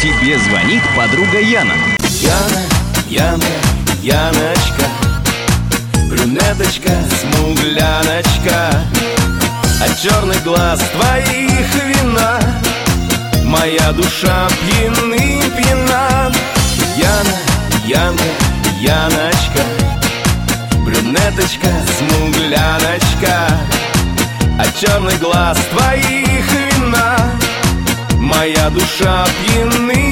Тебе звонит подруга Яна. Яночка, брюнеточка, смугляночка, от черных глаз твоих вина моя душа пьяна. Яночка, брюнеточка, смугляночка, от черных глаз твоих вина моя душа пьяна.